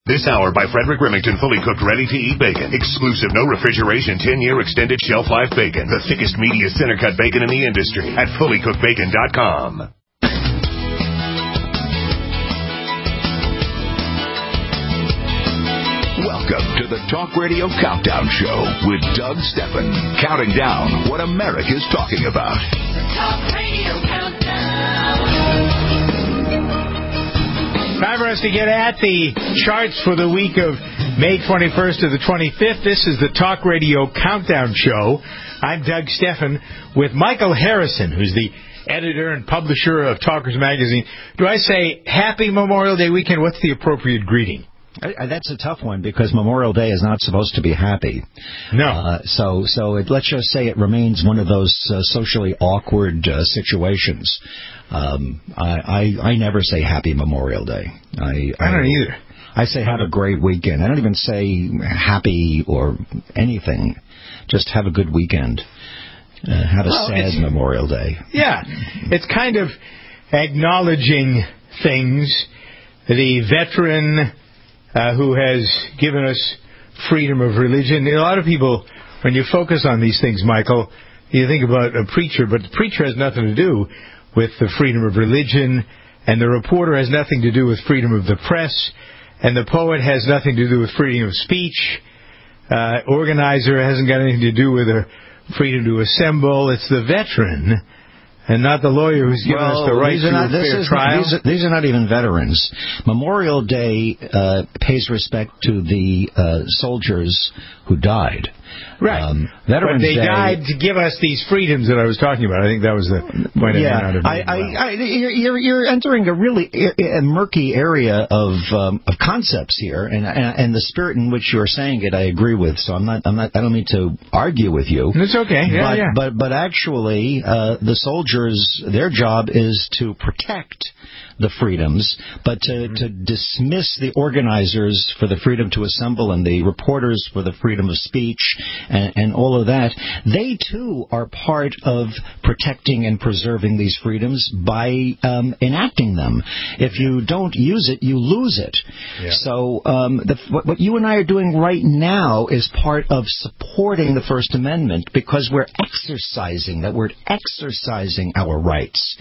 This hour by Frederick Remington, fully cooked, ready-to-eat bacon. Exclusive, no refrigeration, 10-year extended shelf life bacon. The thickest, meatiest, center-cut bacon in the industry at fullycookedbacon.com. Welcome to the Talk Radio Countdown Show with Doug Stephan, counting down what America's talking about. The Talk Radio Countdown. Time for us to get at the charts for the week of May 21st to the 25th. This is the Talk Radio Countdown Show. I'm Doug Stephan with Michael Harrison, who's the editor and publisher of Talkers Magazine. Do I say Happy Memorial Day weekend? What's the appropriate greeting? That's a tough one because Memorial Day is not supposed to be happy. No. So let's just say it remains one of those socially awkward situations. I never say Happy Memorial Day. I don't either. I say have a great weekend. I don't even say happy or anything. Just have a good weekend. Have a sad Memorial Day. Yeah. It's kind of acknowledging things. The veteran who has given us freedom of religion. A lot of people, when you focus on these things, Michael, you think about a preacher, but the preacher has nothing to do with the freedom of religion, and the reporter has nothing to do with freedom of the press, and the poet has nothing to do with freedom of speech. Organizer hasn't got anything to do with the freedom to assemble. It's the veteran and not the lawyer who's given us the right to a fair trial. These are not even veterans. Memorial Day pays respect to the soldiers who died. Right. Veterans but they Day, died to give us these freedoms that I was talking about. I think that was the point you're entering a really murky area of concepts here, and the spirit in which you're saying it, I agree with. So I don't mean to argue with you. It's okay. But actually, the soldiers, their job is to protect the freedoms, but to dismiss the organizers for the freedom to assemble and the reporters for the freedom of speech and all of that, they too are part of protecting and preserving these freedoms by enacting them. If you don't use it, you lose it. Yeah. So what you and I are doing right now is part of supporting the First Amendment because we're exercising our rights.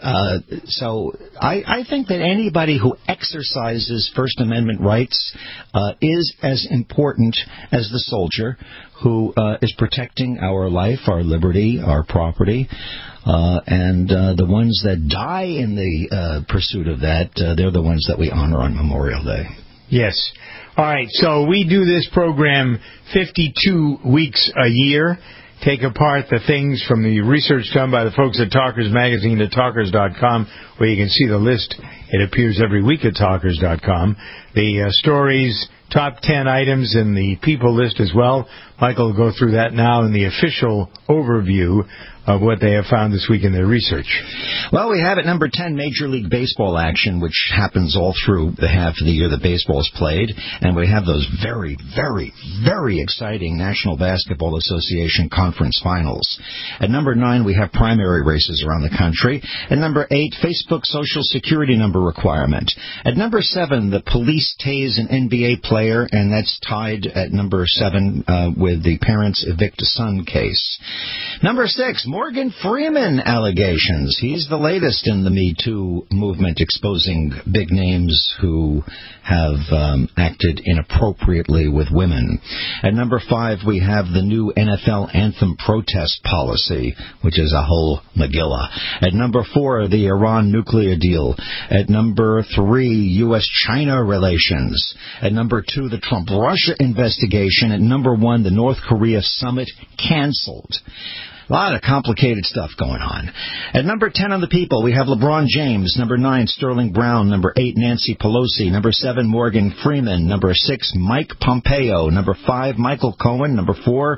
So I think that anybody who exercises First Amendment rights is as important as the soldier who is protecting our life, our liberty, our property, and the ones that die in the pursuit of that, they're the ones that we honor on Memorial Day. Yes. All right, so we do this program 52 weeks a year. Take apart the things from the research done by the folks at Talkers Magazine at Talkers.com, where you can see the list. It appears every week at Talkers.com. The stories, top 10 items in the people list as well. Michael will go through that now in the official overview of what they have found this week in their research. Well, we have at number 10 Major League Baseball action, which happens all through the half of the year that baseball is played. And we have those very, very, very exciting National Basketball Association conference finals. At number 9, we have primary races around the country. At number 8, Facebook Social Security number requirement. At number 7, the police tase an NBA player, and that's tied at number 7 with the parents evict a son case. Number 6, Morgan Freeman allegations. He's the latest in the Me Too movement, exposing big names who have acted inappropriately with women. At number 5, we have the new NFL anthem protest policy, which is a whole Megillah. At number 4, the Iran nuclear deal. At number 3, U.S.-China relations. At number 2, the Trump-Russia investigation. At number 1, the North Korea summit canceled. A lot of complicated stuff going on. At number 10 on the people, we have LeBron James. Number 9, Sterling Brown. Number 8, Nancy Pelosi. Number 7, Morgan Freeman. Number 6, Mike Pompeo. Number 5, Michael Cohen. Number 4,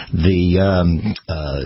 the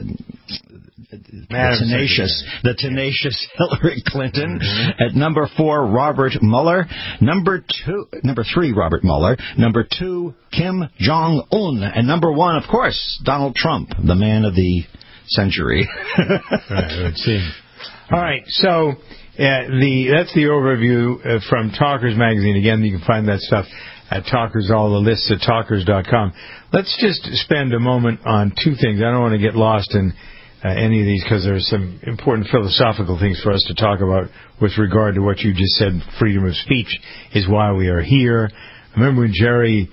tenacious Hillary Clinton. Mm-hmm. At number 4, Robert Mueller. Number 3, Robert Mueller. Number 2, Kim Jong-un. And number 1, of course, Donald Trump, the man of the century. Right, let's see. All right, so that's the overview from Talkers Magazine. Again, you can find that stuff at Talkers, all the lists at talkers.com. Let's just spend a moment on two things. I don't want to get lost in any of these because there's some important philosophical things for us to talk about with regard to what you just said. Freedom of speech is why we are here. Remember when Jerry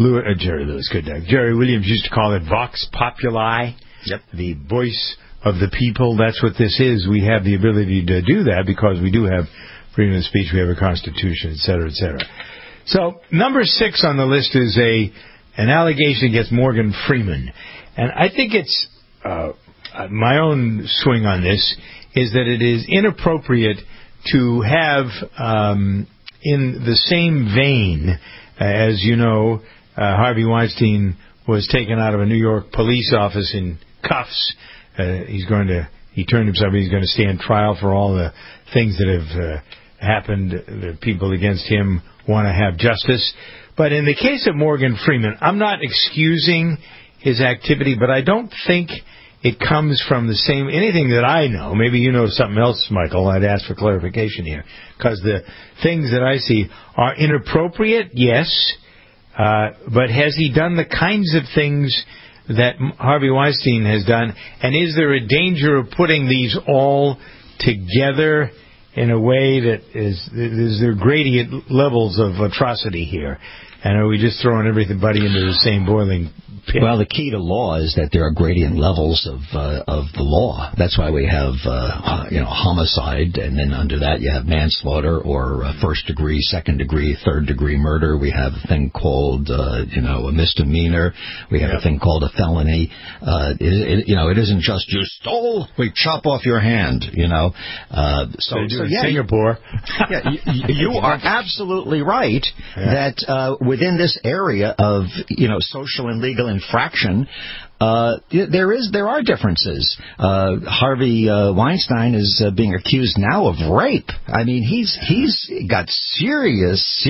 Williams used to call it Vox Populi? Yep. The voice of the people. That's what this is. We have the ability to do that because we do have freedom of speech. We have a constitution, et cetera, et cetera. So, number 6 on the list is an allegation against Morgan Freeman. And I think it's, my own swing on this is that it is inappropriate to have, in the same vein, as you know, Harvey Weinstein was taken out of a New York police office in cuffs. He turned himself, he's going to stand trial for all the things that have happened. The people against him want to have justice. But in the case of Morgan Freeman, I'm not excusing his activity, but I don't think it comes from the same, anything that I know. Maybe you know something else, Michael. I'd ask for clarification here. Because the things that I see are inappropriate, yes, but has he done the kinds of things that Harvey Weinstein has done? And is there a danger of putting these all together in a way that is there gradient levels of atrocity here? And are we just throwing everybody into the same boiling pit? Well, the key to law is that there are gradient levels of the law. That's why we have homicide, and then under that you have manslaughter or first degree, second degree, third degree murder. We have a thing called a misdemeanor. We have a thing called a felony. It isn't just you stole, we chop off your hand. Singapore. Yeah, you are absolutely right that within this area of social and legal infraction, there are differences. Harvey Weinstein is being accused now of rape. I mean, he's got serious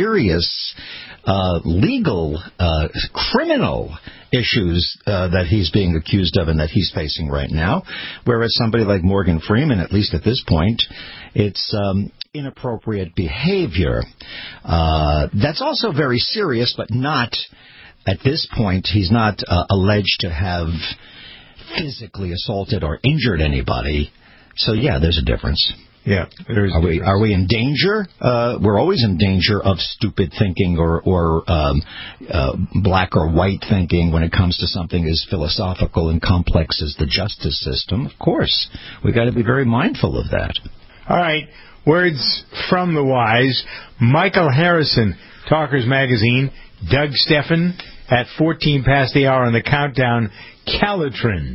legal criminal issues that he's being accused of and that he's facing right now. Whereas somebody like Morgan Freeman, at least at this point, it's inappropriate behavior. That's also very serious, but not at this point. He's not alleged to have physically assaulted or injured anybody. So, yeah, there's a difference. Yeah. Are we in danger? We're always in danger of stupid thinking or black or white thinking when it comes to something as philosophical and complex as the justice system. Of course. We've got to be very mindful of that. All right. Words from the wise. Michael Harrison, Talkers Magazine. Doug Steffen at 14 past the hour on the countdown. Calitrin,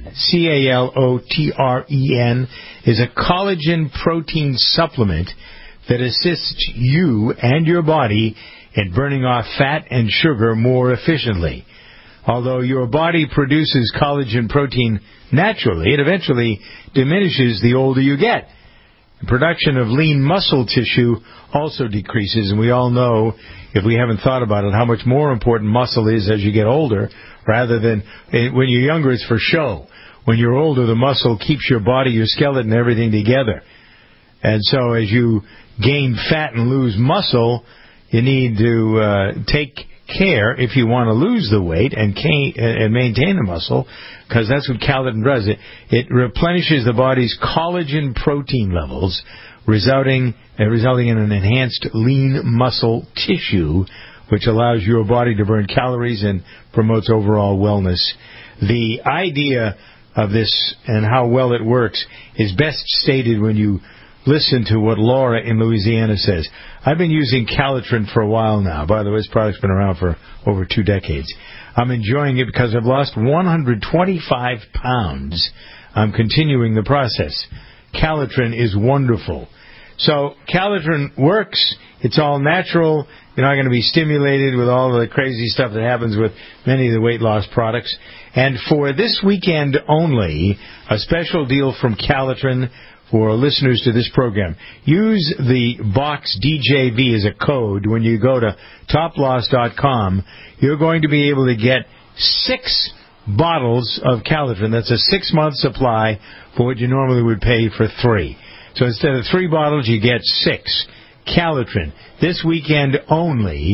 Calotren, is a collagen protein supplement that assists you and your body in burning off fat and sugar more efficiently. Although your body produces collagen protein naturally, it eventually diminishes the older you get. The production of lean muscle tissue also decreases, and we all know, if we haven't thought about it, how much more important muscle is as you get older, rather than when you're younger, it's for show. When you're older, the muscle keeps your body, your skeleton, everything together. And so as you gain fat and lose muscle, you need to take care if you want to lose the weight and maintain the muscle, because that's what Calitrin does. It replenishes the body's collagen protein levels, resulting in an enhanced lean muscle tissue, which allows your body to burn calories and promotes overall wellness. The idea of this and how well it works is best stated when you listen to what Laura in Louisiana says. I've been using Calitrin for a while now. By the way, this product's been around for over 2 decades. I'm enjoying it because I've lost 125 pounds. I'm continuing the process. Calitrin is wonderful. So Calitrin works. It's all natural. You're not going to be stimulated with all the crazy stuff that happens with many of the weight loss products. And for this weekend only, a special deal from Calitrin for listeners to this program. Use the box DJV as a code when you go to toploss.com. You're going to be able to get 6 bottles of Calitrin. That's a 6-month supply for what you normally would pay for 3. So instead of 3 bottles, you get 6. Calitrin. This weekend only.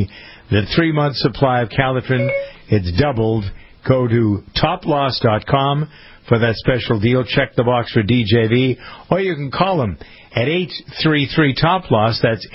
the 3-month supply of Calitrin. It's doubled. Go to toploss.com for that special deal. Check the box for DJV, or you can call them at 833-TOP-LOSS. That's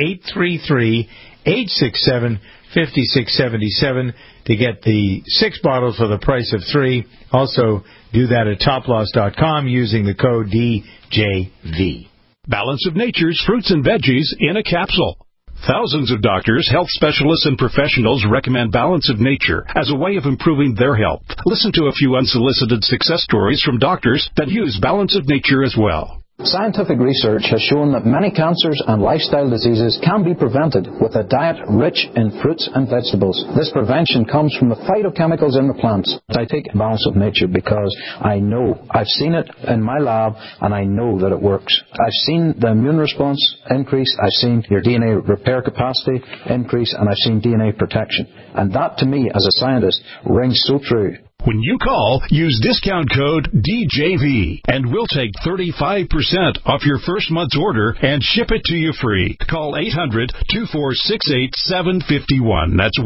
833-867-5677 to get the 6 bottles for the price of 3. Also, do that at toploss.com using the code DJV. Balance of Nature's fruits and veggies in a capsule. Thousands of doctors, health specialists, and professionals recommend Balance of Nature as a way of improving their health. Listen to a few unsolicited success stories from doctors that use Balance of Nature as well. Scientific research has shown that many cancers and lifestyle diseases can be prevented with a diet rich in fruits and vegetables. This prevention comes from the phytochemicals in the plants. I take Balance of Nature because I know, I've seen it in my lab, and I know that it works. I've seen the immune response increase, I've seen your DNA repair capacity increase, and I've seen DNA protection. And that, to me, as a scientist, rings so true. When you call, use discount code DJV, and we'll take 35% off your first month's order and ship it to you free. Call 800-246-8751. That's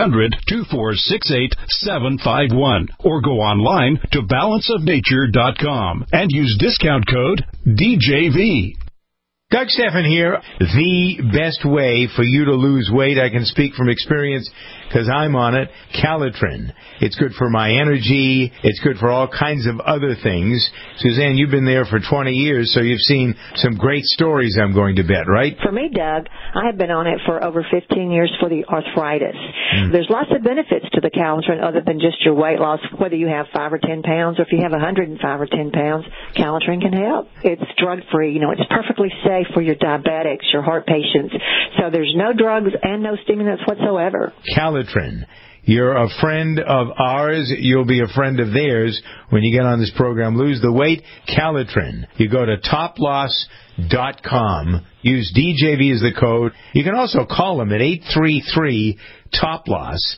1-800-246-8751. Or go online to balanceofnature.com and use discount code DJV. Doug Stephan here. The best way for you to lose weight, I can speak from experience because I'm on it, Calitrin. It's good for my energy. It's good for all kinds of other things. Suzanne, you've been there for 20 years, so you've seen some great stories, I'm going to bet, right? For me, Doug, I have been on it for over 15 years for the arthritis. There's lots of benefits to the Calitrin other than just your weight loss, whether you have 5 or 10 pounds, or if you have 105 or 10 pounds, Calitrin can help. It's drug-free. It's perfectly safe for your diabetics, your heart patients. So there's no drugs and no stimulants whatsoever. Calitrin. You're a friend of ours. You'll be a friend of theirs when you get on this program. Lose the weight. Calitrin. You go to toploss.com. Use DJV as the code. You can also call them at 833-TOP-LOSS,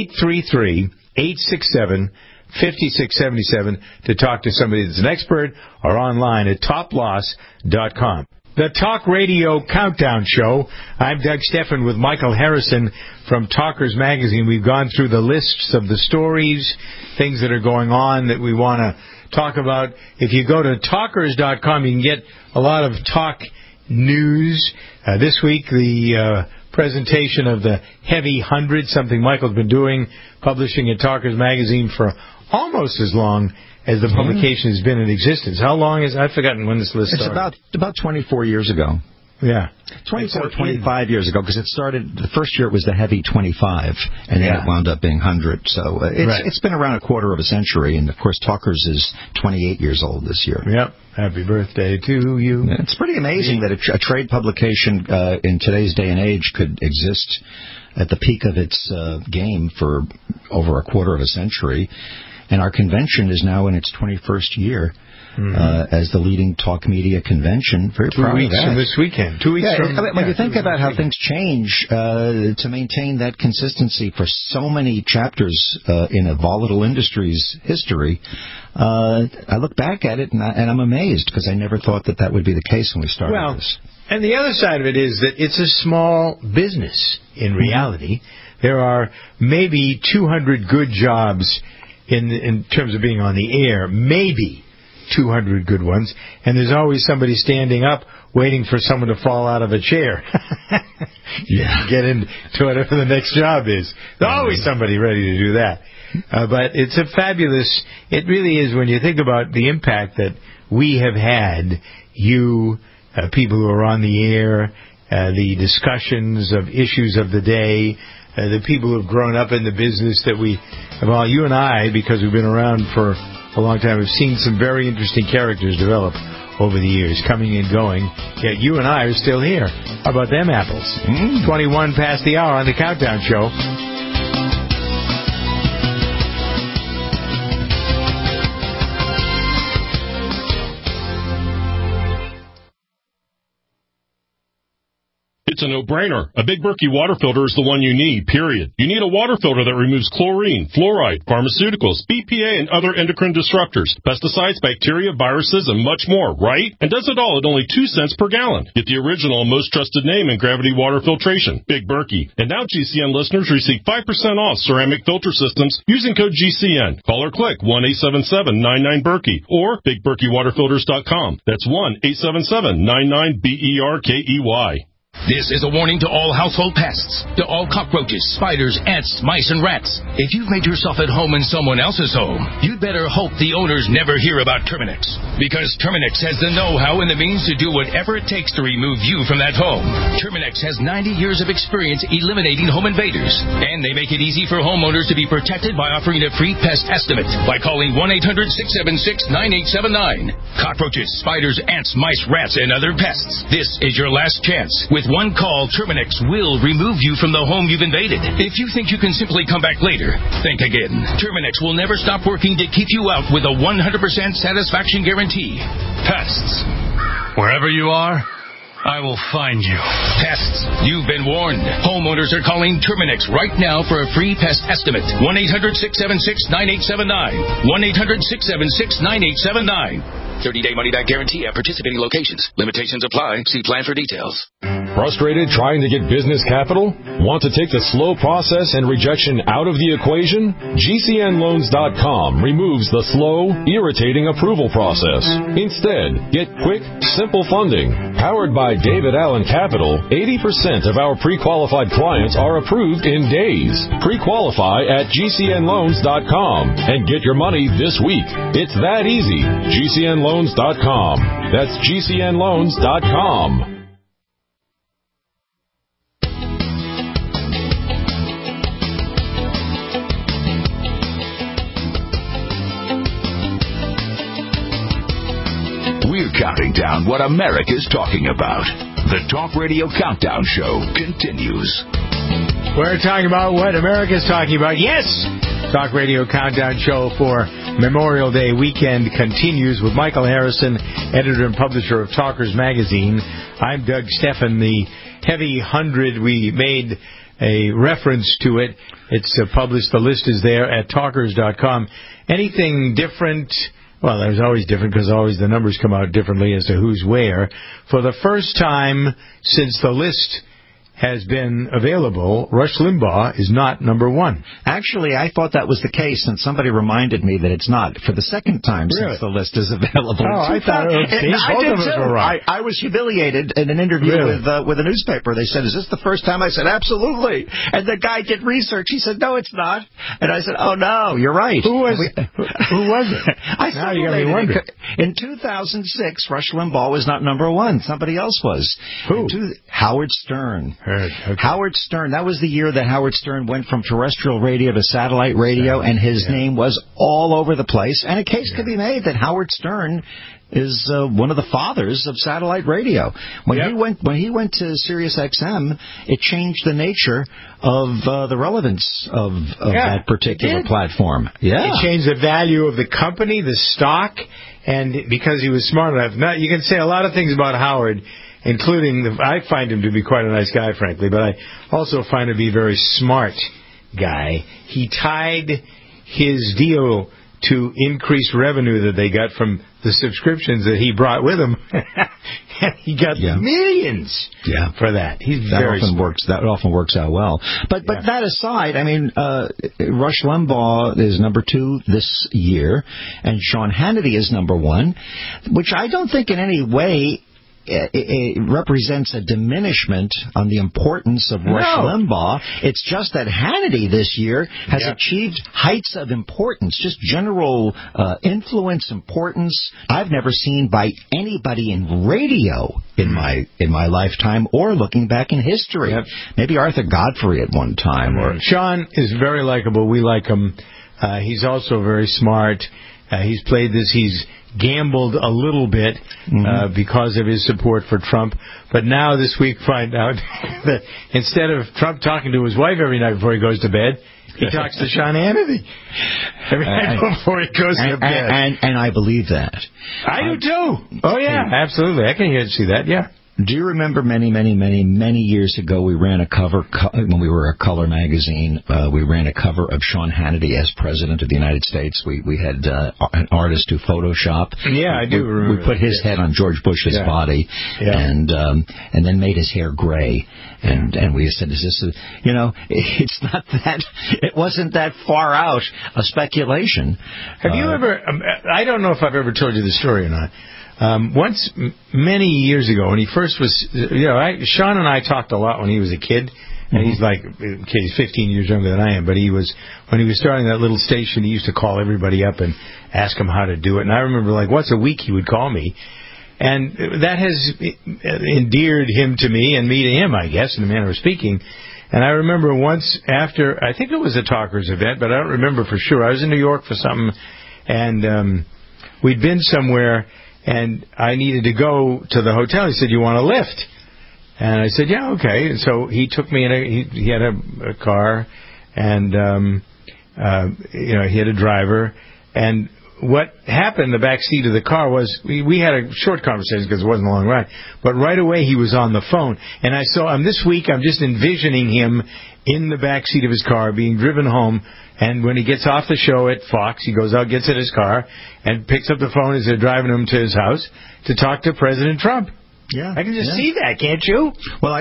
833-867-5677 to talk to somebody that's an expert, or online at toploss.com. The Talk Radio Countdown Show. I'm Doug Stephan with Michael Harrison from Talkers Magazine. We've gone through the lists of the stories, things that are going on that we want to talk about. If you go to talkers.com, you can get a lot of talk news. This week, the presentation of the Heavy 100, something Michael's been doing, publishing at Talkers Magazine for almost as long as the publication has been in existence. How long is I've forgotten when this list started. It's about 24 years ago. Yeah. 24, 25 years ago, because it started, the first year it was the Heavy 25, and then it wound up being 100. So it's been around a quarter of a century, and of course Talkers is 28 years old this year. Yep. Happy birthday to you. It's pretty amazing that a trade publication in today's day and age could exist at the peak of its game for over a quarter of a century. And our convention is now in its 21st year as the leading talk media convention. Very proud of that. 2 weeks from this weekend. 2 weeks from... When you think about how things change to maintain that consistency for so many chapters in a volatile industry's history, I look back at it and I'm amazed, because I never thought that would be the case when we started this. And the other side of it is that it's a small business in reality. There are maybe 200 good jobs in terms of being on the air, maybe 200 good ones, and there's always somebody standing up waiting for someone to fall out of a chair. Get into whatever the next job is. There's always somebody ready to do that. But it's a fabulous, it really is, when you think about the impact that we have had, people who are on the air, the discussions of issues of the day, the people who have grown up in the business that we have all, you and I, because we've been around for a long time, have seen some very interesting characters develop over the years, coming and going. Yet you and I are still here. How about them apples? 21 past the hour on the Countdown Show. It's a no-brainer. A Big Berkey water filter is the one you need, period. You need a water filter that removes chlorine, fluoride, pharmaceuticals, BPA, and other endocrine disruptors, pesticides, bacteria, viruses, and much more, right? And does it all at only 2 cents per gallon. Get the original and most trusted name in gravity water filtration, Big Berkey. And now GCN listeners receive 5% off ceramic filter systems using code GCN. Call or click 1-877-99-BERKEY or BigBerkeyWaterFilters.com. That's 1-877-99-BERKEY. This is a warning to all household pests, to all cockroaches, spiders, ants, mice, and rats. If you've made yourself at home in someone else's home, you'd better hope the owners never hear about Terminix. Because Terminix has the know-how and the means to do whatever it takes to remove you from that home. Terminix has 90 years of experience eliminating home invaders. And they make it easy for homeowners to be protected by offering a free pest estimate by calling 1-800-676-9879. Cockroaches, spiders, ants, mice, rats, and other pests. This is your last chance. With one call, Terminix will remove you from the home you've invaded. If you think you can simply come back later, think again. Terminix will never stop working to keep you out with a 100% satisfaction guarantee. Pests. Wherever you are, I will find you. Pests. You've been warned. Homeowners are calling Terminix right now for a free pest estimate. 1-800-676-9879. 1-800-676-9879. 30-day money-back guarantee at participating locations. Limitations apply. See plan for details. Frustrated trying to get business capital? Want to take the slow process and rejection out of the equation? GCNLoans.com removes the slow, irritating approval process. Instead, get quick, simple funding. Powered by David Allen Capital, 80% of our pre-qualified clients are approved in days. Pre-qualify at GCNLoans.com and get your money this week. It's that easy. GCNLoans.com. That's GCNLoans.com. We're counting down what America's talking about. The Talk Radio Countdown Show continues. We're talking about what America's talking about. Yes! Talk Radio Countdown Show for Memorial Day weekend continues with Michael Harrison, editor and publisher of Talkers Magazine. I'm Doug Steffen, the Heavy 100. We made a reference to it. It's published. The list is there at talkers.com. Anything different? Well, there's always different because always the numbers come out differently as to who's where. For the first time since the list has been available, Rush Limbaugh is not number one. Actually, I thought that was the case, and somebody reminded me that it's not. For the second time since the list is available. Oh, I thought both of us were right. I was humiliated in an interview with a newspaper. They said, "Is this the first time?" I said, "Absolutely." And the guy did research. He said, "No, it's not." And I said, "Oh, no, you're right." Who was it? Now you got me wondering. In 2006, Rush Limbaugh was not number one. Somebody else was. Who? Howard Stern. Okay. Howard Stern. That was the year that Howard Stern went from terrestrial radio to satellite radio, and his name was all over the place. And a case could be made that Howard Stern is one of the fathers of satellite radio. When he went to Sirius XM, it changed the nature of the relevance of that particular platform. Yeah, it changed the value of the company, the stock, and because he was smart enough. Now, you can say a lot of things about Howard, including I find him to be quite a nice guy, frankly, but I also find him to be a very smart guy. He tied his deal to increase revenue that they got from the subscriptions that he brought with him. And he got millions for that. That often works out well. But that aside, I mean, Rush Limbaugh is number 2 this year, and Sean Hannity is number 1, which I don't think in any way it represents a diminishment on the importance of Rush Limbaugh. It's just that Hannity this year has achieved heights of importance, just general influence, importance I've never seen by anybody in radio in my lifetime or looking back in history. Maybe Arthur Godfrey at one time. Or Sean is very likable. We like him. He's also very smart. He's played this. He's gambled a little bit because of his support for Trump. But now this week find out that instead of Trump talking to his wife every night before he goes to bed, he talks to Sean Hannity every night before he goes to bed. And I believe that. I do too. Oh, yeah, absolutely. I can see that, Do you remember many years ago we ran a cover, when we were a Color magazine, we ran a cover of Sean Hannity as President of the United States. We had an artist do Photoshop. Yeah, I do remember. We put his head on George Bush's body and then made his hair gray. And we said, is this it's not that, it wasn't that far out a speculation. Have you ever, I don't know if I've ever told you the story or not. Once, many years ago, when he first was, Sean and I talked a lot when he was a kid, and he's 15 years younger than I am, but when he was starting that little station, he used to call everybody up and ask them how to do it, and I remember, once a week he would call me, and that has endeared him to me, and me to him, I guess, in the manner of speaking. And I remember once after, I think it was a Talkers event, but I don't remember for sure, I was in New York for something, and we'd been somewhere, and I needed to go to the hotel. He said, "You want a lift?" And I said, "Yeah, okay." And so he took me in. He had a car, and he had a driver. And what happened in the back seat of the car was we had a short conversation because it wasn't a long ride. But right away he was on the phone, and I saw him this week. I'm just envisioning him in the back seat of his car being driven home. And when he gets off the show at Fox, he goes out, gets in his car, and picks up the phone as they're driving him to his house to talk to President Trump. Yeah, I can just see that, can't you? Well,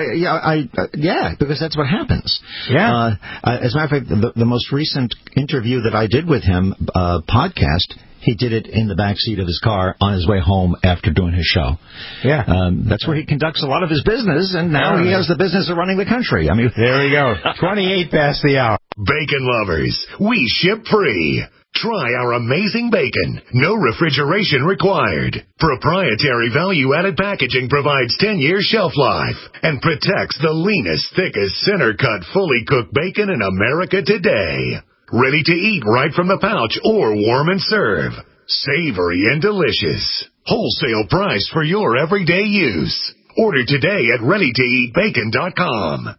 because that's what happens. Yeah. As a matter of fact, the most recent interview that I did with him, podcast, he did it in the back seat of his car on his way home after doing his show. Yeah. That's where he conducts a lot of his business, and now he has the business of running the country. I mean, there we go. 28 past the hour. Bacon lovers, we ship free. Try our amazing bacon. No refrigeration required. Proprietary value-added packaging provides 10-year shelf life and protects the leanest, thickest, center-cut, fully cooked bacon in America today. Ready to eat right from the pouch or warm and serve. Savory and delicious. Wholesale price for your everyday use. Order today at ReadyToEatBacon.com.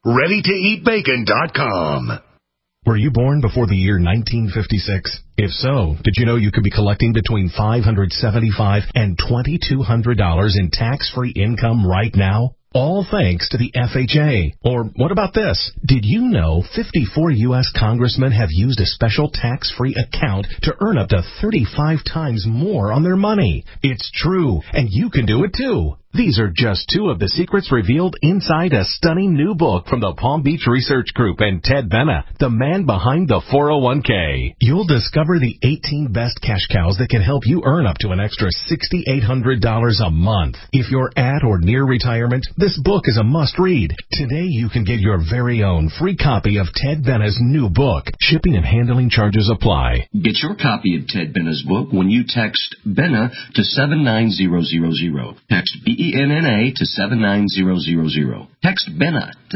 ReadyToEatBacon.com. Were you born before the year 1956? If so, did you know you could be collecting between $575 and $2,200 in tax-free income right now? All thanks to the FHA. Or what about this? Did you know 54 U.S. congressmen have used a special tax-free account to earn up to 35 times more on their money? It's true, and you can do it too. These are just two of the secrets revealed inside a stunning new book from the Palm Beach Research Group and Ted Benna, the man behind the 401k. You'll discover the 18 best cash cows that can help you earn up to an extra $6,800 a month. If you're at or near retirement, this book is a must-read. Today you can get your very own free copy of Ted Benna's new book. Shipping and handling charges apply. Get your copy of Ted Benna's book when you text Benna to 79000. Text BENNA to 79000. Text Benna to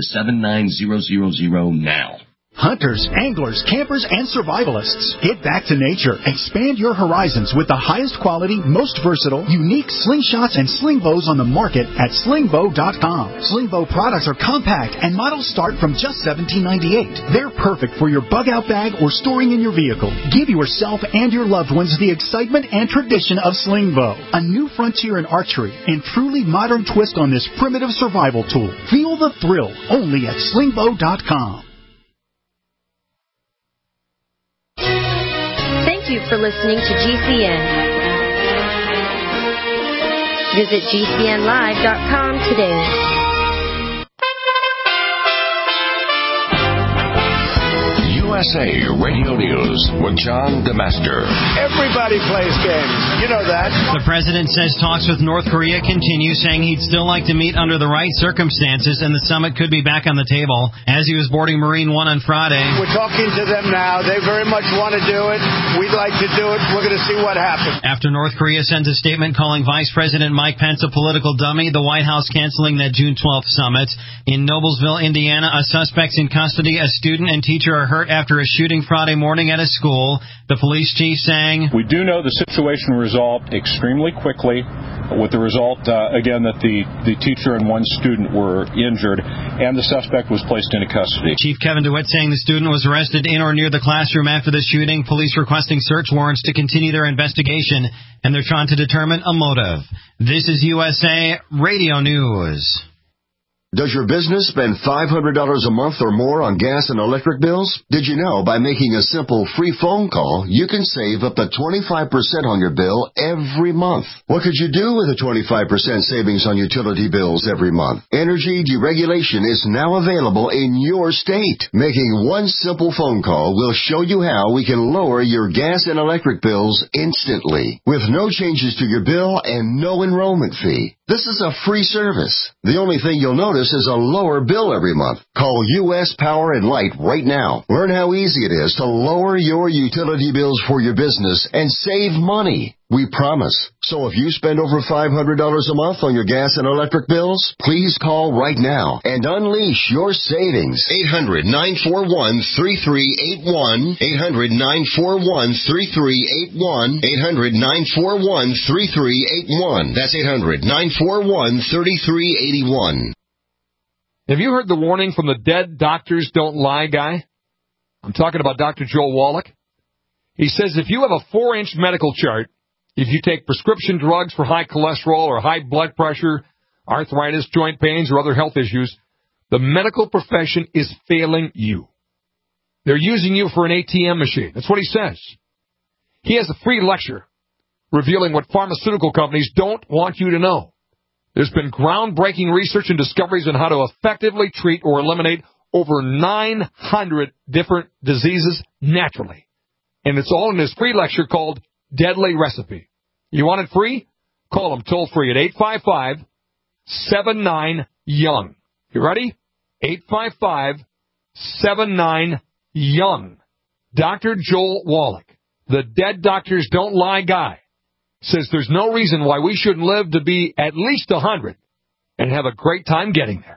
79000 now. Hunters, anglers, campers, and survivalists. Get back to nature. Expand your horizons with the highest quality, most versatile, unique slingshots and sling bows on the market at slingbow.com. Slingbow products are compact and models start from just $17.98. They're perfect for your bug-out bag or storing in your vehicle. Give yourself and your loved ones the excitement and tradition of Slingbow, a new frontier in archery and truly modern twist on this primitive survival tool. Feel the thrill only at slingbow.com. Thank you for listening to GCN. Visit GCNlive.com today. USA Radio News with John DeMaster. Everybody plays games. You know that. The president says talks with North Korea continue, saying he'd still like to meet under the right circumstances, and the summit could be back on the table. As he was boarding Marine One on Friday. We're talking to them now. They very much want to do it. We'd like to do it. We're going to see what happens. After North Korea sends a statement calling Vice President Mike Pence a political dummy, the White House canceling that June 12th summit. In Noblesville, Indiana, a suspect's in custody. A student and teacher are hurt after after a shooting Friday morning at a school. The police chief saying, "We do know the situation resolved extremely quickly, with the result, again, that the teacher and one student were injured, and the suspect was placed into custody." Chief Kevin DeWitt saying the student was arrested in or near the classroom after the shooting. Police requesting search warrants to continue their investigation, and they're trying to determine a motive. This is USA Radio News. Does your business spend $500 a month or more on gas and electric bills? Did you know by making a simple free phone call, you can save up to 25% on your bill every month? What could you do with a 25% savings on utility bills every month? Energy deregulation is now available in your state. Making one simple phone call will show you how we can lower your gas and electric bills instantly, with no changes to your bill and no enrollment fee. This is a free service. The only thing you'll notice is a lower bill every month. Call U.S. Power and Light right now. Learn how easy it is to lower your utility bills for your business and save money. We promise. So if you spend over $500 a month on your gas and electric bills, please call right now and unleash your savings. 800-941-3381. 800-941-3381. 800-941-3381. That's 800-941-3381. Have you heard the warning from the Dead Doctors Don't Lie guy? I'm talking about Dr. Joel Wallach. He says if you have a 4-inch medical chart, if you take prescription drugs for high cholesterol or high blood pressure, arthritis, joint pains, or other health issues, the medical profession is failing you. They're using you for an ATM machine. That's what he says. He has a free lecture revealing what pharmaceutical companies don't want you to know. There's been groundbreaking research and discoveries on how to effectively treat or eliminate over 900 different diseases naturally. And it's all in this free lecture called Deadly Recipe. You want it free? Call them toll-free at 855-79-YOUNG. You ready? 855-79-YOUNG. Dr. Joel Wallach, the Dead Doctors Don't Lie guy, says there's no reason why we shouldn't live to be at least 100 and have a great time getting there.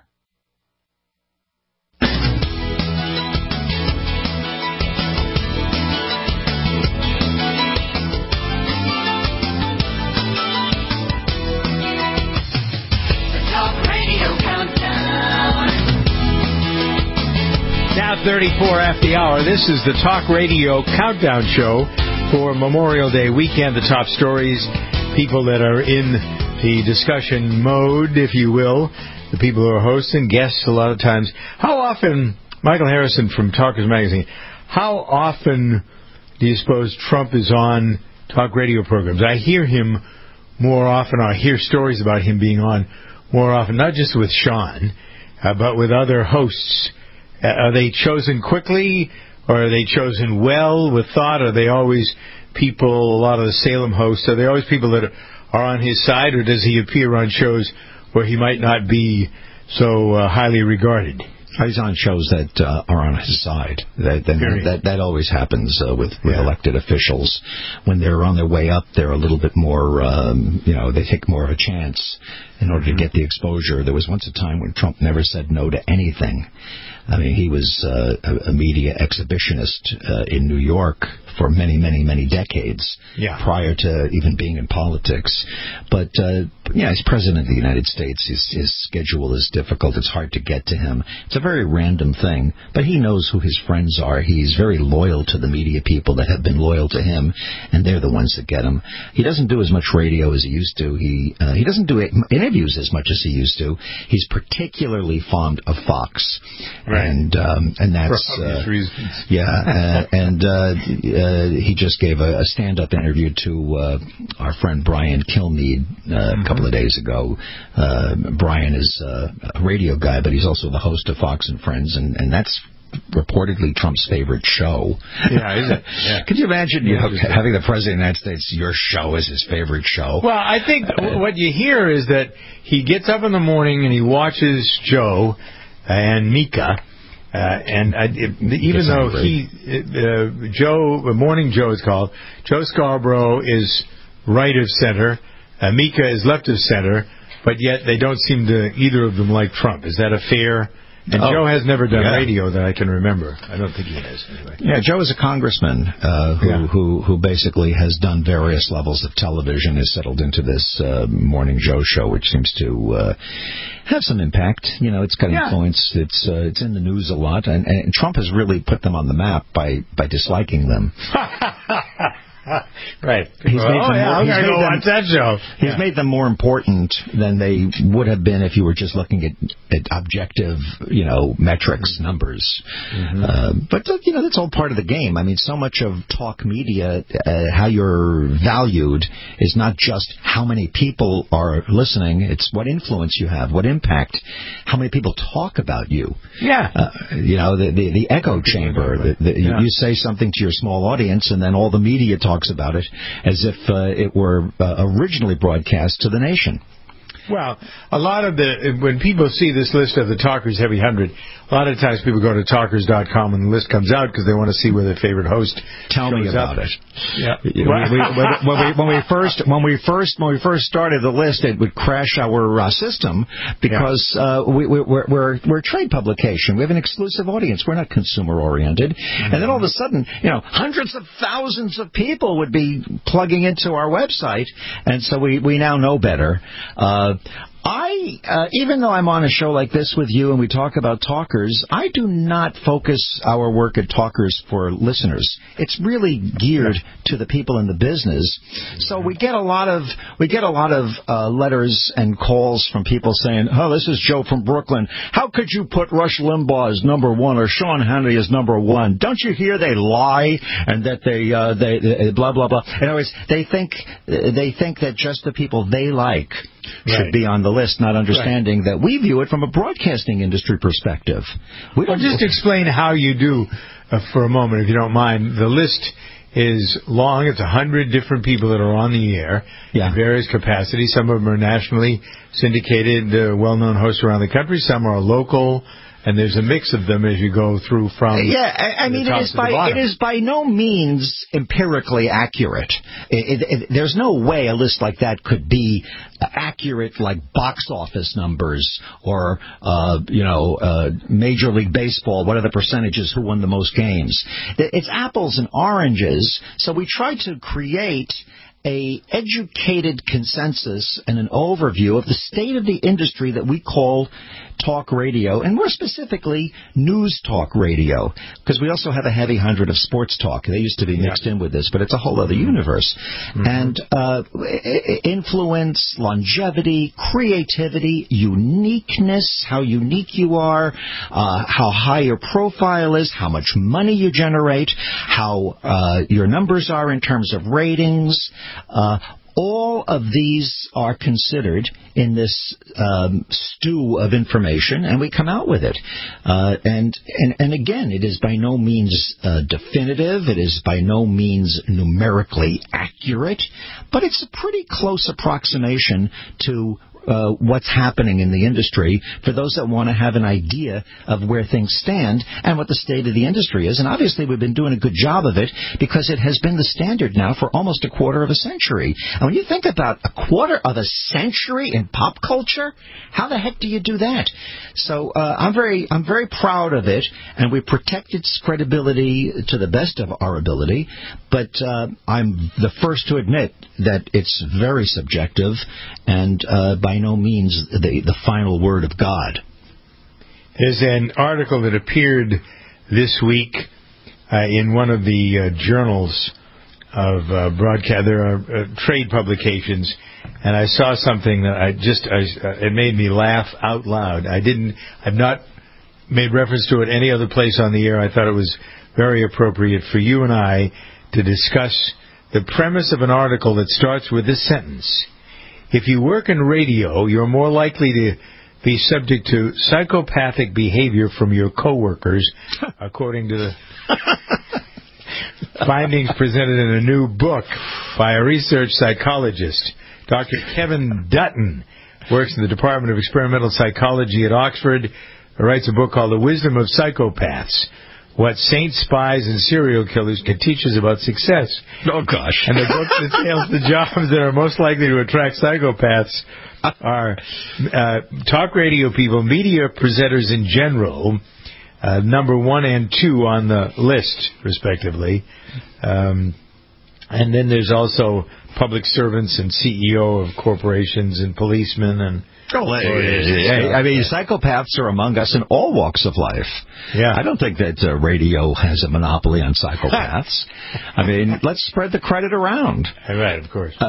Now 34 after the hour. This is the Talk Radio Countdown Show for Memorial Day weekend. The top stories, people that are in the discussion mode, if you will, the people who are hosting, guests a lot of times. How often, Michael Harrison from Talkers Magazine, how often do you suppose Trump is on talk radio programs? I hear him more often. I hear stories about him being on more often, not just with Sean, but with other hosts. Are they chosen quickly, or are they chosen well with thought? Are they always people, a lot of the Salem hosts, are they always people that are on his side, or does he appear on shows where he might not be so highly regarded? He's on shows that are on his side. That always happens with elected officials. When they're on their way up, they're a little bit more, they take more of a chance in order to get the exposure. There was once a time when Trump never said no to anything. I mean, he was a media exhibitionist in New York for many, many, many decades prior to even being in politics. But, he's president of the United States. His schedule is difficult. It's hard to get to him. It's a very random thing, but he knows who his friends are. He's very loyal to the media people that have been loyal to him, and they're the ones that get him. He doesn't do as much radio as he used to. He doesn't do interviews as much as he used to. He's particularly fond of Fox. Right. And that's for obvious reasons. He just gave a stand-up interview to our friend Brian Kilmeade a couple of days ago. Brian is a radio guy, but he's also the host of Fox and Friends, and that's reportedly Trump's favorite show. Yeah, is it? Yeah. Could you imagine having the President of the United States, your show is his favorite show? Well, I think what you hear is that he gets up in the morning and he watches Joe and Mika. Even though Morning Joe is called, Joe Scarborough is right of center, Mika is left of center, but yet they don't seem to, either of them, like Trump. Is that a fair And Joe has never done radio that I can remember. I don't think he has, anyway. Yeah, Joe is a congressman who basically has done various levels of television, has settled into this morning Joe show, which seems to have some impact. You know, it's got influence. It's in the news a lot, and Trump has really put them on the map by disliking them. Right. He's made them more important than they would have been if you were just looking at objective, metrics, numbers. Mm-hmm. But that's all part of the game. I mean, so much of talk media, how you're valued, is not just how many people are listening. It's what influence you have, what impact, how many people talk about you. Yeah. The echo chamber. You say something to your small audience, and then all the media talks about it as if it were originally broadcast to the nation. Well, a lot of when people see this list of the Talkers Heavy 100, a lot of times people go to talkers.com and the list comes out because they want to see where their favorite host Tell me about it. Yeah. When we first started the list, it would crash our system because we're a trade publication. We have an exclusive audience. We're not consumer oriented. Mm-hmm. And then all of a sudden, hundreds of thousands of people would be plugging into our website, and so we now know better. Even though I'm on a show like this with you and we talk about talkers, I do not focus our work at Talkers for listeners. It's really geared to the people in the business. So we get a lot of letters and calls from people saying, "Oh, this is Joe from Brooklyn. How could you put Rush Limbaugh as number one or Sean Hannity as number one? Don't you hear they lie and that they blah blah blah?" In other words, they think that just the people they like should be on the list, not understanding that we view it from a broadcasting industry perspective. Just explain how you do for a moment, if you don't mind. The list is long. It's 100 different people that are on the air in various capacities. Some of them are nationally syndicated, well-known hosts around the country. Some are local. And there's a mix of them as you go through from it is by no means empirically accurate. There's no way a list like that could be accurate like box office numbers or, Major League Baseball, what are the percentages, who won the most games. It's apples and oranges, so we try to create a educated consensus and an overview of the state of the industry that we call talk radio, and more specifically, news talk radio, because we also have a heavy 100 of sports talk. They used to be mixed in with this, but it's a whole other universe. Mm-hmm. And influence, longevity, creativity, uniqueness, how unique you are, how high your profile is, how much money you generate, how your numbers are in terms of ratings. All of these are considered in this stew of information, and we come out with it. And again, it is by no means definitive. It is by no means numerically accurate, but it's a pretty close approximation to what's happening in the industry for those that want to have an idea of where things stand and what the state of the industry is. And obviously we've been doing a good job of it because it has been the standard now for almost a quarter of a century. And when you think about a quarter of a century in pop culture, how the heck do you do that? So I'm very proud of it, and we protect its credibility to the best of our ability. But I'm the first to admit that it's very subjective and by no means the final word of God. There's an article that appeared this week in one of the journals of broadcast. There are trade publications, and I saw something that it made me laugh out loud. I've not made reference to it any other place on the air. I thought it was very appropriate for you and I to discuss the premise of an article that starts with this sentence: if you work in radio, you're more likely to be subject to psychopathic behavior from your coworkers, according to the findings presented in a new book by a research psychologist. Dr. Kevin Dutton works in the Department of Experimental Psychology at Oxford, writes a book called The Wisdom of Psychopaths. What Saints, Spies, and Serial Killers Can Teach Us About Success. Oh, gosh. And the book that details the jobs that are most likely to attract psychopaths are talk radio people, media presenters in general, number 1 and 2 on the list, respectively. And then there's also public servants and CEO of corporations and policemen and... I mean, psychopaths are among us in all walks of life. Yeah. I don't think that radio has a monopoly on psychopaths. I mean, let's spread the credit around. Right, of course.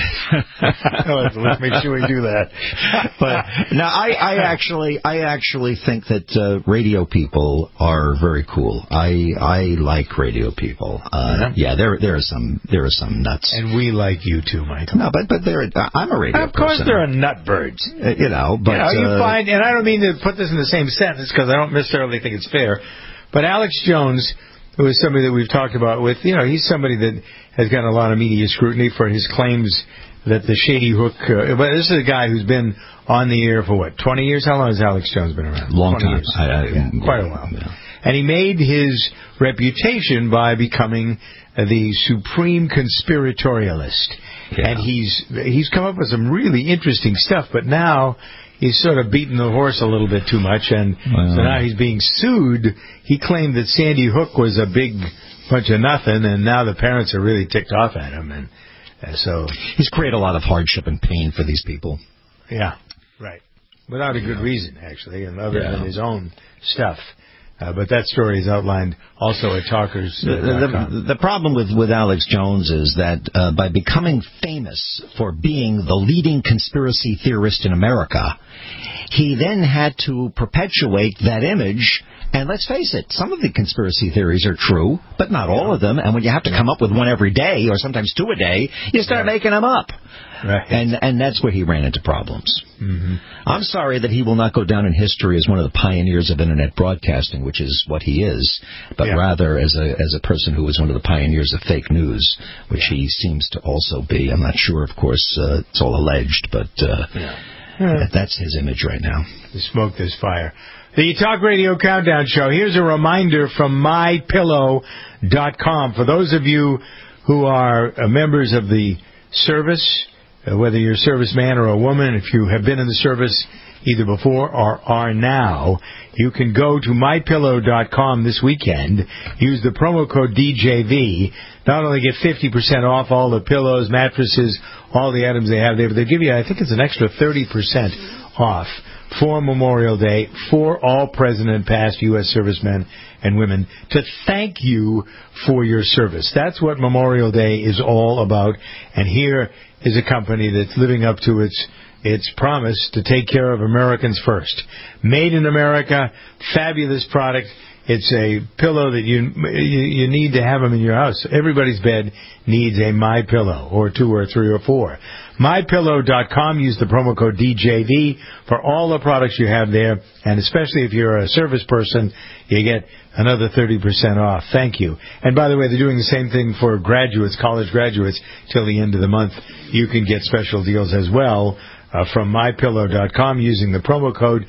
Let's make sure we do that. But now, I actually think that radio people are very cool. I like radio people. Yeah, there are some nuts. And we like you too, Michael. No, but I'm a radio person. Of course, there are nutbirds. But you find, and I don't mean to put this in the same sentence because I don't necessarily think it's fair, but Alex Jones, who is somebody that we've talked about with, he's somebody that has gotten a lot of media scrutiny for his claims that the Shady Hook, but this is a guy who's been on the air for 20 years? How long has Alex Jones been around? Long time. Years. Quite a while. Yeah. And he made his reputation by becoming the supreme conspiratorialist. Yeah. And he's come up with some really interesting stuff, but now he's sort of beaten the horse a little bit too much, and so now he's being sued. He claimed that Sandy Hook was a big bunch of nothing, and now the parents are really ticked off at him, and so he's created a lot of hardship and pain for these people. Yeah, right. Without a good reason, actually, and other than his own stuff. But that story is outlined also at Talkers. The problem with Alex Jones is that by becoming famous for being the leading conspiracy theorist in America, he then had to perpetuate that image. And let's face it, some of the conspiracy theories are true, but not all of them. And when you have to come up with one every day, or sometimes 2 a day, you start making them up. Right. And that's where he ran into problems. Mm-hmm. I'm sorry that he will not go down in history as one of the pioneers of Internet broadcasting, which is what he is, but rather as a person who was one of the pioneers of fake news, which he seems to also be. I'm not sure, of course, it's all alleged, but that's his image right now. The smoke, there's fire. The Talk Radio Countdown Show. Here's a reminder from MyPillow.com. For those of you who are members of the service, whether you're a serviceman or a woman, if you have been in the service either before or are now, you can go to MyPillow.com this weekend, use the promo code DJV, not only get 50% off all the pillows, mattresses, all the items they have there, but they give you, I think it's an extra 30% off for Memorial Day for all present and past U.S. servicemen and women to thank you for your service. That's what Memorial Day is all about. And here is a company that's living up to its promise to take care of Americans first. Made in America, fabulous product. It's a pillow that you need to have them in your house. Everybody's bed needs a MyPillow, or 2 or 3 or 4. MyPillow.com. Use the promo code DJV for all the products you have there, and especially if you're a service person, you get another 30% off. Thank you. And by the way, they're doing the same thing for graduates, college graduates, till the end of the month. You can get special deals as well from MyPillow.com using the promo code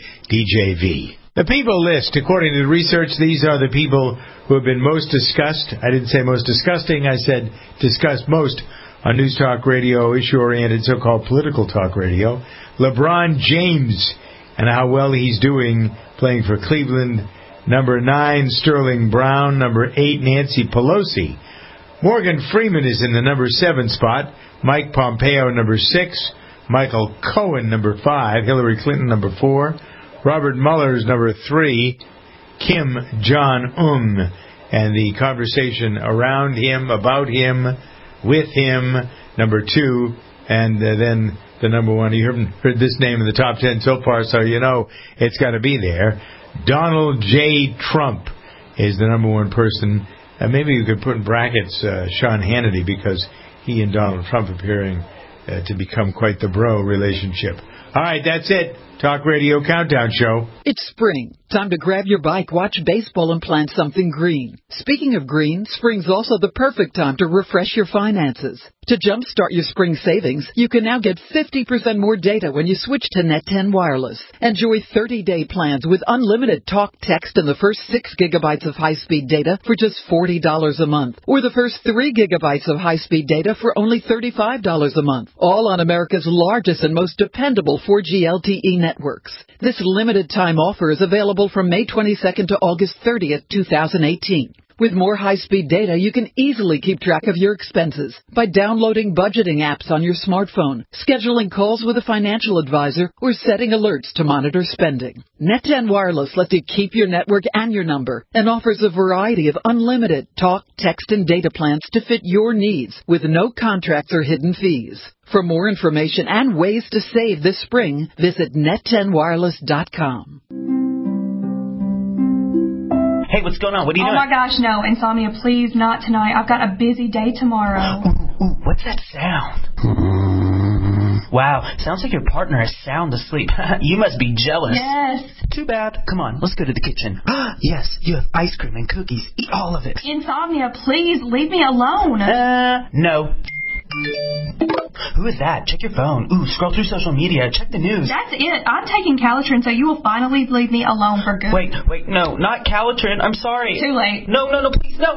DJV. The people list, according to the research, these are the people who have been most discussed. I didn't say most disgusting. I said discussed most on News Talk Radio, issue-oriented so-called political talk radio. LeBron James and how well he's doing playing for Cleveland. Number 9, Sterling Brown. Number 8, Nancy Pelosi. Morgan Freeman is in the number 7 spot. Mike Pompeo, number 6. Michael Cohen, number 5. Hillary Clinton, number 4. Robert Mueller's number 3, Kim Jong-un, and the conversation around him, about him, with him, number 2, and then the number 1. You heard this name in the top 10 so far, so you know it's got to be there. Donald J. Trump is the number 1 person. Maybe you could put in brackets Sean Hannity, because he and Donald Trump appearing to become quite the bro relationship. All right, that's it. Talk Radio Countdown Show. It's spring. Time to grab your bike, watch baseball, and plant something green. Speaking of green, spring's also the perfect time to refresh your finances. To jumpstart your spring savings, you can now get 50% more data when you switch to Net 10 Wireless. Enjoy 30-day plans with unlimited talk, text, and the first 6 gigabytes of high-speed data for just $40 a month. Or the first 3 gigabytes of high-speed data for only $35 a month. All on America's largest and most dependable 4G LTE networks. This limited-time offer is available from May 22nd to August 30th, 2018. With more high-speed data, you can easily keep track of your expenses by downloading budgeting apps on your smartphone, scheduling calls with a financial advisor, or setting alerts to monitor spending. Net 10 Wireless lets you keep your network and your number and offers a variety of unlimited talk, text, and data plans to fit your needs with no contracts or hidden fees. For more information and ways to save this spring, visit net10wireless.com. Hey, what's going on? What are you doing? Oh my gosh, no. Insomnia, please, not tonight. I've got a busy day tomorrow. Ooh, what's that sound? Wow, sounds like your partner is sound asleep. You must be jealous. Yes. Too bad. Come on, let's go to the kitchen. Yes, you have ice cream and cookies. Eat all of it. Insomnia, please, leave me alone. No. Who is that? Check your phone. Ooh, scroll through social media. Check the news. That's it. I'm taking Calitrin, so you will finally leave me alone for good. Wait, no, not Calitrin. I'm sorry. Too late. No, please, no.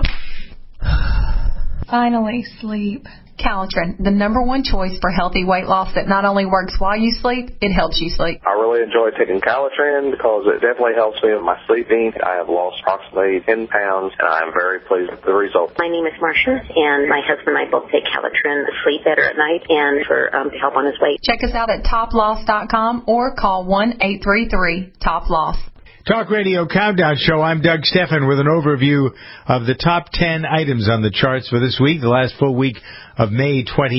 Finally, sleep. Calitrin, the #1 choice for healthy weight loss that not only works while you sleep, it helps you sleep. I really enjoy taking Calitrin because it definitely helps me with my sleeping. I have lost approximately 10 pounds, and I am very pleased with the results. My name is Marcia, and my husband and I both take Calitrin to sleep better at night and for to help on his weight. Check us out at toploss.com or call 1-833-TOP-LOSS. Talk Radio Countdown Show. I'm Doug Steffen with an overview of the top 10 items on the charts for this week, the last full week of May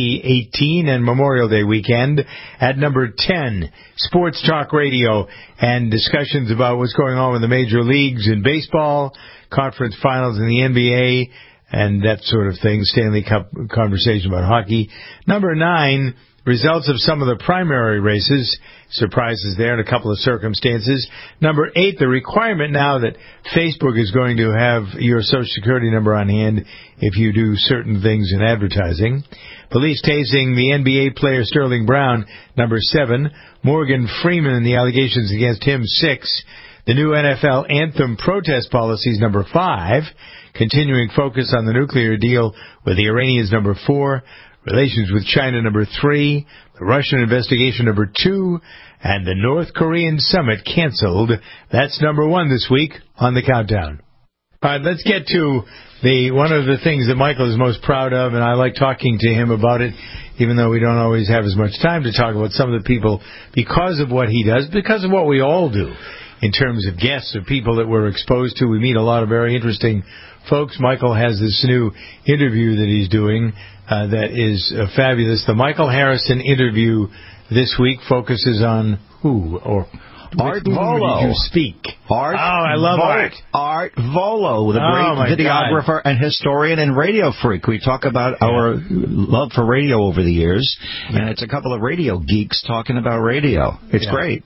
2018 and Memorial Day weekend. At number 10, Sports Talk Radio and discussions about what's going on with the major leagues in baseball, conference finals in the NBA, and that sort of thing. Stanley Cup conversation about hockey. Number 9, results of some of the primary races. Surprises there in a couple of circumstances. Number 8, the requirement now that Facebook is going to have your Social Security number on hand if you do certain things in advertising. Police tasing the NBA player Sterling Brown. Number 7, Morgan Freeman and the allegations against him. 6, the new NFL anthem protest policies. Number 5, continuing focus on the nuclear deal with the Iranians. Number 4, relations with China. Number 3, the Russian investigation. Number 2, and the North Korean summit canceled. That's number 1 this week on the countdown. All right, let's get to one of the things that Michael is most proud of, and I like talking to him about it, even though we don't always have as much time to talk about some of the people because of what he does, because of what we all do in terms of guests, of people that we're exposed to. We meet a lot of very interesting folks. Michael has this new interview that he's doing that is fabulous. The Michael Harrison interview this week focuses on who or Art Volo. Did you speak? I love Art. Art Volo, the great videographer and historian and radio freak. We talk about our love for radio over the years, and it's a couple of radio geeks talking about radio. It's great.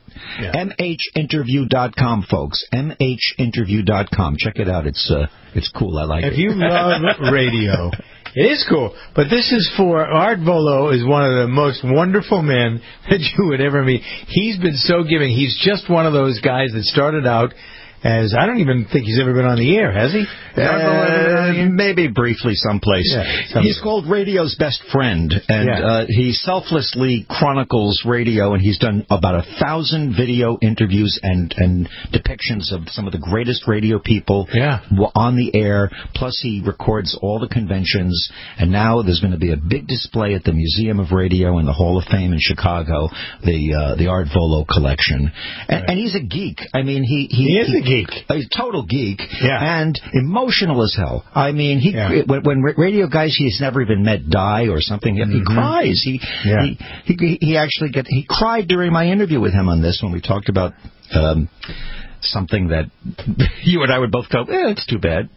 MHinterview.com, folks. MHinterview.com. Check it out. It's cool. I like it. If you love radio, it is cool. But this is for Art Volo is one of the most wonderful men that you would ever meet. He's been so giving. He's just one of those guys that started out as, I don't even think he's ever been on the air, has he? Maybe briefly someplace. He's called radio's best friend, and he selflessly chronicles radio, and he's done about 1,000 video interviews and depictions of some of the greatest radio people on the air, plus he records all the conventions, and now there's going to be a big display at the Museum of Radio and the Hall of Fame in Chicago, the Art Volo collection. And he's a geek. I mean, he is a geek. He's a total geek, and emotional as hell. I mean, when radio guys he's never even met die or something, he cries. He actually he cried during my interview with him on this when we talked about something that you and I would both go, it's too bad.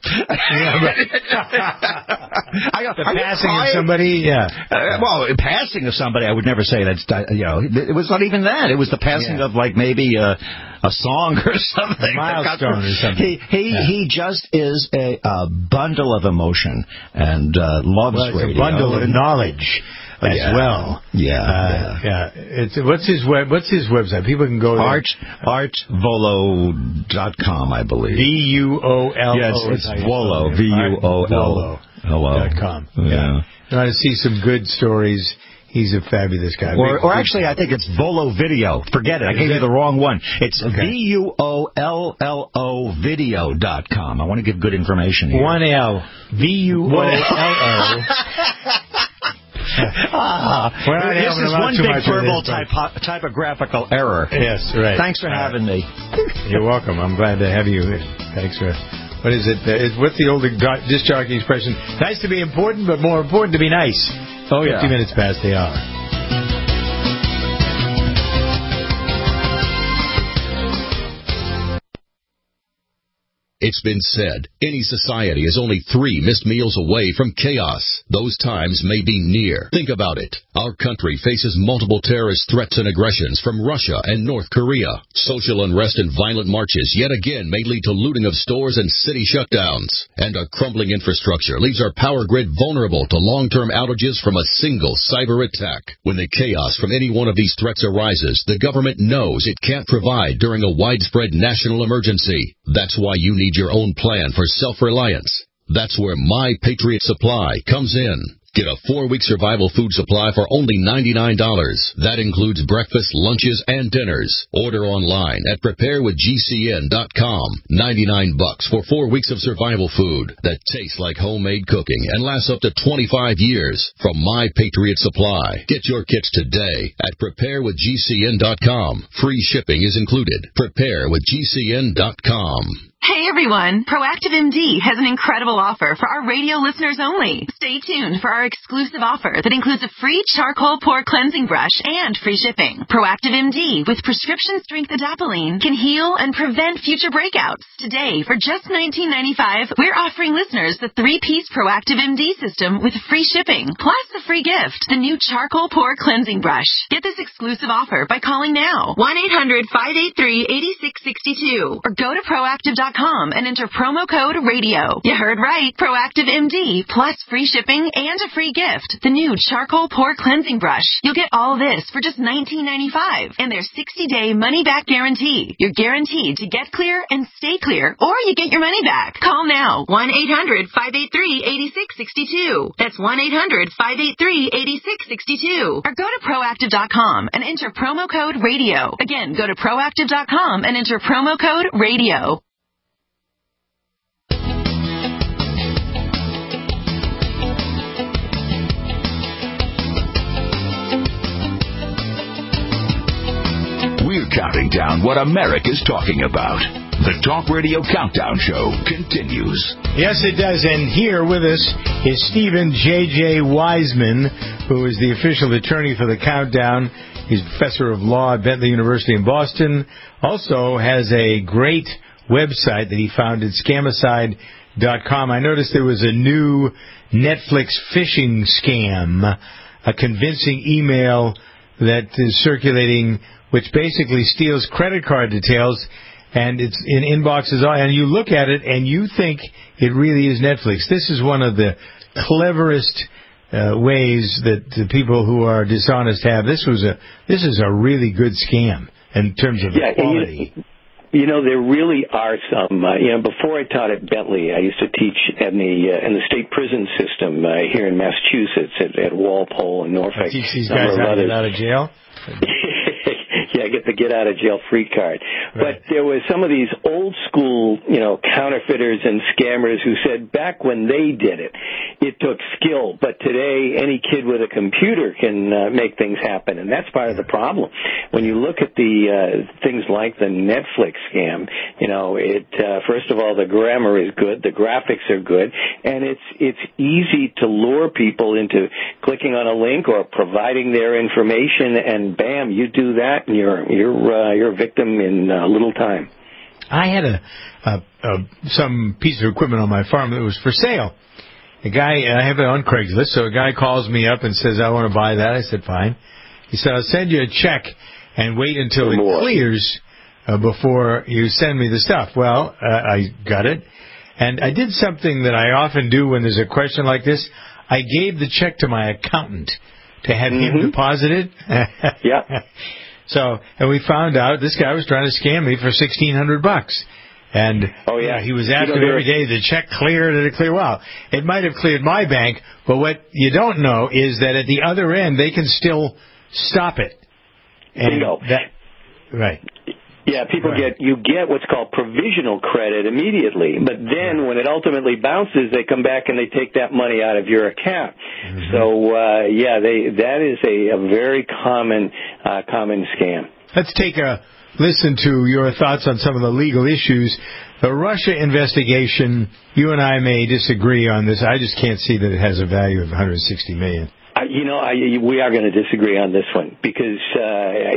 The passing of somebody, passing of somebody, I would never say that's, it was not even that. It was the passing of, like, maybe a song or something. Milestone or something. He just is a bundle of emotion and loves radio. A bundle of knowledge as well. What's his website? People can go there. artvolo.com, I believe. VUOLO. Yes, it's Volo. VUOLO.com. Yeah. You want to see some good stories. He's a fabulous guy. Or actually, I think it's Volo Video. Forget it. I gave you the wrong one. It's VUOLLO video.com. I want to give good information here. 1L. VUOLO. This is one big verbal typographical error. Yes, right. Thanks for having me. You're welcome. I'm glad to have you. Thanks for... What is it? What's the old disc jockey expression? Nice to be important, but more important to be nice. 50 minutes past the hour. It's been said, any society is only 3 missed meals away from chaos. Those times may be near. Think about it. Our country faces multiple terrorist threats and aggressions from Russia and North Korea. Social unrest and violent marches yet again may lead to looting of stores and city shutdowns. And a crumbling infrastructure leaves our power grid vulnerable to long-term outages from a single cyber attack. When the chaos from any one of these threats arises, the government knows it can't provide during a widespread national emergency. That's why you need your own plan for self-reliance. That's where My Patriot Supply comes in. Get a 4-week survival food supply for only $99. That includes breakfast, lunches, and dinners. Order online at preparewithgcn.com. $99 for 4 weeks of survival food that tastes like homemade cooking and lasts up to 25 years from My Patriot Supply. Get your kits today at preparewithgcn.com. Free shipping is included. Preparewithgcn.com. Hey everyone, Proactive MD has an incredible offer for our radio listeners only. Stay tuned for our exclusive offer that includes a free charcoal pore cleansing brush and free shipping. Proactive MD with prescription strength adapalene can heal and prevent future breakouts. Today, for just $19.95, we're offering listeners the 3-piece Proactive MD system with free shipping, plus a free gift, the new charcoal pore cleansing brush. Get this exclusive offer by calling now, 1-800-583-8662, or go to proactive.com and enter promo code RADIO. You heard right. Proactive MD plus free shipping and a free gift. The new charcoal pore cleansing brush. You'll get all this for just $19.95 and their 60-day money-back guarantee. You're guaranteed to get clear and stay clear, or you get your money back. Call now. 1-800-583-8662. That's 1-800-583-8662. Or go to proactive.com and enter promo code RADIO. Again, go to proactive.com and enter promo code RADIO. We're counting down what America's talking about. The Talk Radio Countdown Show continues. Yes, it does. And here with us is Stephen J.J. Wiseman, who is the official attorney for the Countdown. He's professor of law at Bentley University in Boston. Also has a great website that he founded, Scamicide.com. I noticed there was a new Netflix phishing scam, a convincing email that is circulating, which basically steals credit card details, and it's in inboxes, and you look at it and you think it really is Netflix. This is one of the cleverest ways that the people who are dishonest have. This is a really good scam in terms of quality. You know, there really are some. Before I taught at Bentley, I used to teach in the state prison system here in Massachusetts at Walpole and Norfolk. Teach these guys how to get out of jail. Yeah, get the get out of jail free card. Right. But there was some of these old school, counterfeiters and scammers who said back when they did it, it took skill. But today, any kid with a computer can make things happen, and that's part of the problem. When you look at the things like the Netflix scam, first of all, the grammar is good, the graphics are good, and it's easy to lure people into clicking on a link or providing their information, and bam, you do that, and you're a victim in little time. I had some piece of equipment on my farm that was for sale. A guy, I have it on Craigslist, so a guy calls me up and says, I want to buy that. I said, fine. He said, I'll send you a check and wait until it clears before you send me the stuff. Well, I got it. And I did something that I often do when there's a question like this. I gave the check to my accountant to have him deposit it. Yeah. So, and we found out this guy was trying to scam me for $1,600. And he was after every day. The check cleared, and it cleared. Well, it might have cleared my bank, but what you don't know is that at the other end, they can still stop it. Bingo. Right. Yeah, people get what's called provisional credit immediately, but then when it ultimately bounces, they come back and they take that money out of your account. So that is a very common scam. Let's take a listen to your thoughts on some of the legal issues. The Russia investigation, you and I may disagree on this. I just can't see that it has a value of $160 million. We are going to disagree on this one because there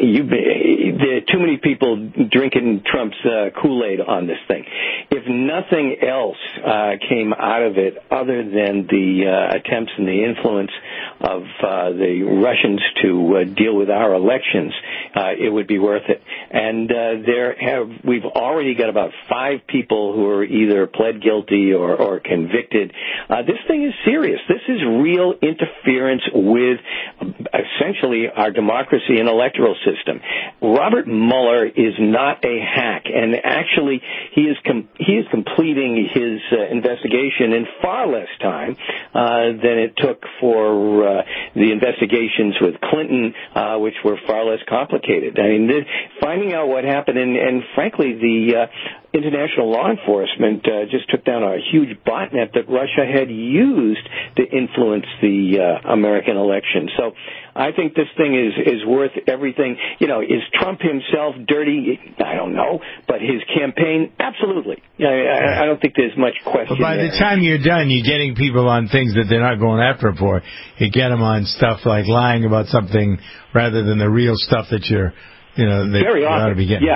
are too many people drinking Trump's Kool-Aid on this thing. If nothing else came out of it other than the attempts and the influence of the Russians to deal with our elections, it would be worth it. And we've already got about 5 people who are either pled guilty or convicted. This thing is serious. This is real interference with essentially our democracy and electoral system. Robert Mueller is not a hack, and actually he is completing his investigation in far less time than it took for the investigations with Clinton, which were far less complicated. I mean, finding out what happened, and frankly, the international law enforcement just took down a huge botnet that Russia had used to influence the American election. So I think this thing is worth everything. Is Trump himself dirty? I don't know. But his campaign, absolutely. I don't think there's much question. But by the time you're done, you're getting people on things that they're not going after him for. You get them on stuff like lying about something rather than the real stuff that you're very often. Ought to be getting.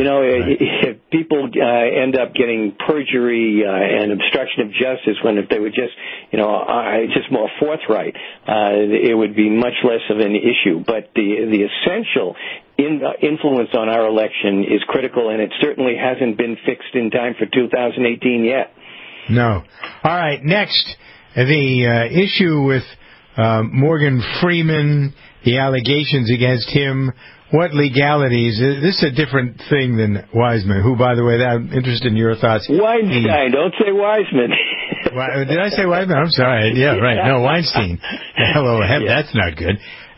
If people end up getting perjury and obstruction of justice when if they were just more forthright, it would be much less of an issue. But the essential influence on our election is critical, and it certainly hasn't been fixed in time for 2018 yet. No. All right. Next, the issue with Morgan Freeman, the allegations against him. What legalities? This is a different thing than Wiseman, who, by the way, I'm interested in your thoughts. Weinstein, don't say Wiseman. Did I say Wiseman? I'm sorry. Yeah, right. No, Weinstein. Hello, that's not good.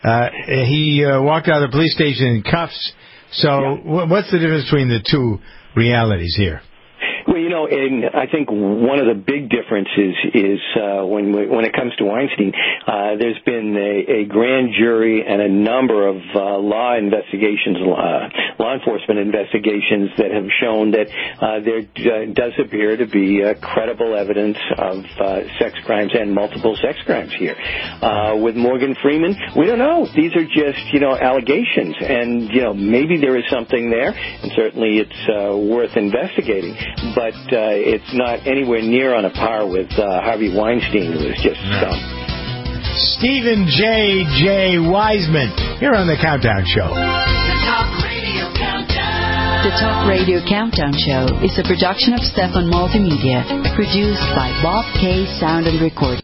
He walked out of the police station in cuffs. So what's the difference between the two realities here? Well, and I think one of the big differences is when it comes to Weinstein, there's been a grand jury and a number of law enforcement investigations that have shown that there does appear to be credible evidence of sex crimes and multiple sex crimes here. With Morgan Freeman, we don't know. These are just allegations, and maybe there is something there, and certainly it's worth investigating. But it's not anywhere near on a par with Harvey Weinstein, who was just scum. Stephen J. Wiseman, here on the Countdown Show. The Talk Radio Countdown. The Talk Radio Countdown Show is a production of Stefan Multimedia, produced by Bob K. Sound and Recording.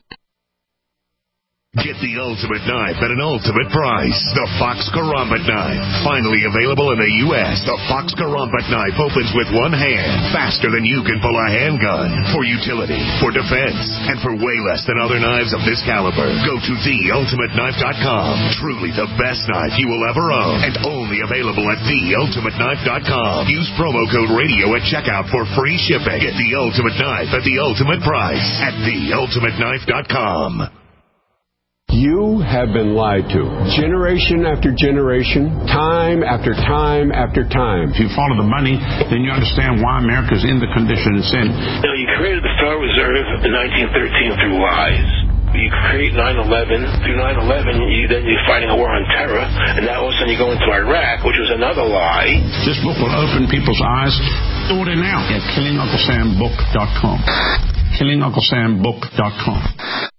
Get the ultimate knife at an ultimate price. The Fox Karambit knife. Finally available in the U.S., the Fox Karambit knife opens with one hand, faster than you can pull a handgun. For utility, for defense, and for way less than other knives of this caliber. Go to theultimateknife.com. Truly the best knife you will ever own, and only available at theultimateknife.com. Use promo code radio at checkout for free shipping. Get the ultimate knife at the ultimate price at theultimateknife.com. You have been lied to. Generation after generation, time after time after time. If you follow the money, then you understand why America's in the condition it's in. You created the Federal Reserve in 1913 through lies. You create 9/11. Through 9/11, you're fighting a war on terror, and now all of a sudden you go into Iraq, which was another lie. This book will open people's eyes. order now at KillingUncleSamBook.com. KillingUncleSamBook.com.